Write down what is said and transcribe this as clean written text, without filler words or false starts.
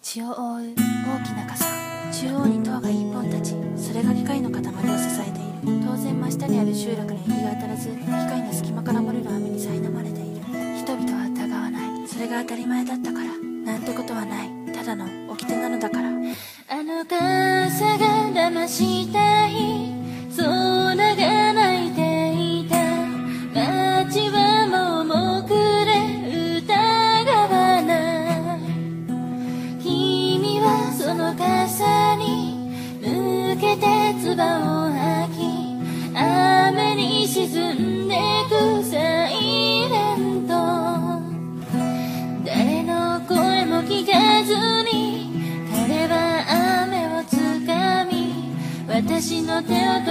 地を覆う大きな傘、中央に塔が一本立ち、それが機械の塊を支えている。当然真下にある集落に日が当たらず、機械の隙間から漏れる雨に苛まれている。人々は疑わない。それが当たり前だったから。なんてことはない。ただの掟なのだから。 あの傘が騙した日、空が泣いていた。街はもうもくれ疑わない。君はその傘に向けて唾を吐き、雨に沈んでくサイレント。誰の声も聞かずに彼は雨をつかみ、私の手を